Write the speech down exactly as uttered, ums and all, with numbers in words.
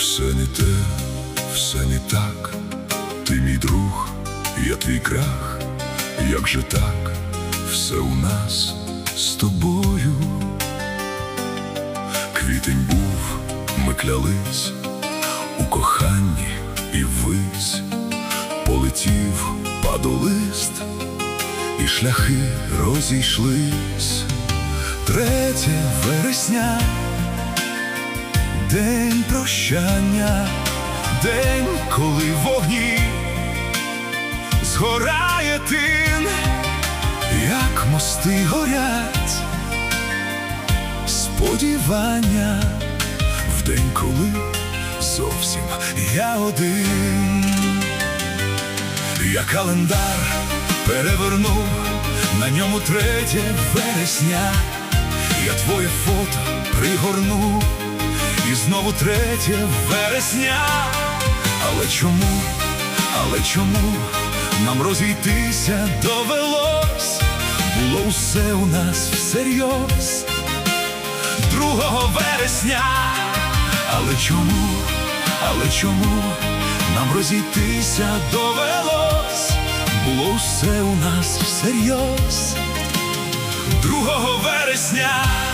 Все не те, все не так. Ти мій друг, я твій крах. Як же так, все у нас з тобою. Квітень був, ми клялись у коханні і ввись. Полетів падолист, і шляхи розійшлись. Третє вересня, день прощання, день, коли в вогні згорає тин, як мости горять сподівання, в день, коли зовсім я один. Я календар перевернув, на ньому третє вересня. Я твоє фото пригорнув, і знову третє вересня. Але чому, але чому нам розійтися довелось? Було усе у нас всерйоз другого вересня. Але чому, але чому нам розійтися довелось? Було усе у нас всерйоз другого вересня.